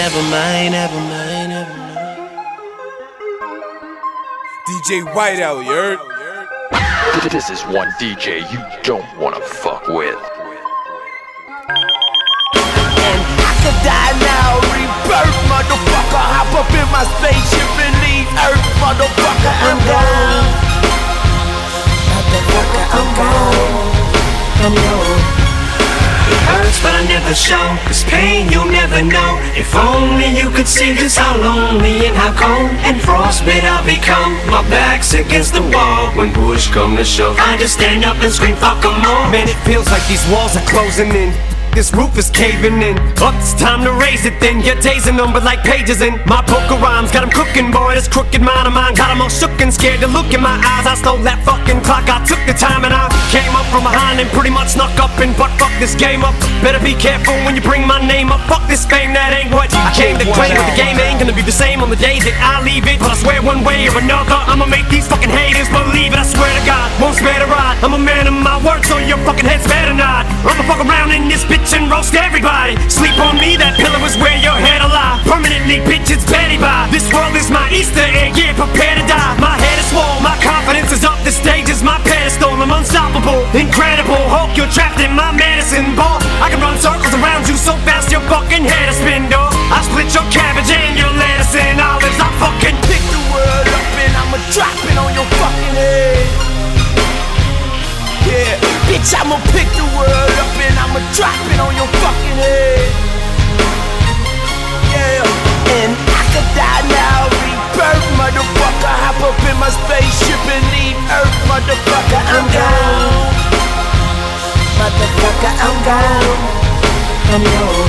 never mind, never mind, never mind. DJ Whiteout, you heard? This is one DJ you don't wanna fuck with. And I could die now, rebirth, motherfucker. Hop up in my spaceship and leave Earth, motherfucker. I'm gone. Motherfucker, I'm gone. I'm gone. It hurts but I never show, this pain you'll never know. If only you could see just how lonely and how cold and frostbit I've become. My back's against the wall when push come to shove. I just stand up and scream fuck 'em all. Man, it feels like these walls are closing in. This roof is caving in. Up, it's time to raise it then. Your days are numbered like pages in my book of rhymes. Got 'em cooking, boy, this crooked mind of mine. Got 'em all shook and scared to look in my eyes. I stole that fucking clock, I took the time and I came up from behind and pretty much snuck up and butt fuck this game up. Better be careful when you bring my name up. Fuck this fame, that ain't what I came to claim. But the game ain't gonna be the same on the days that I leave it. But I swear one way or another I'ma make these fucking haters believe it. I swear to God, won't spare the ride. I'm a man of my word, so your fucking heads better not. I'ma fuck around in this bitch and roast everybody. Sleep on me, that pillow is where your head alive. Permanently, bitch, it's Betty by. This world is my Easter egg, yeah, prepare to die. My head is swole, my confidence is up. The stage is my pedestal, I'm unstoppable, incredible. Hulk, you're trapped in my medicine ball. I can run circles around you so fast your fucking head is spin, dog. I split your cabbage and your lettuce and olives. I fucking Pick the world up and I'ma drop it on your fucking head. Yeah, bitch, I'ma pick the world up and I'ma drop it on your fucking head. Yeah, and I could die now, rebirth, motherfucker. Hop up in my spaceship and leave Earth, motherfucker. I'm gone. Motherfucker, I'm gone. I'm gone.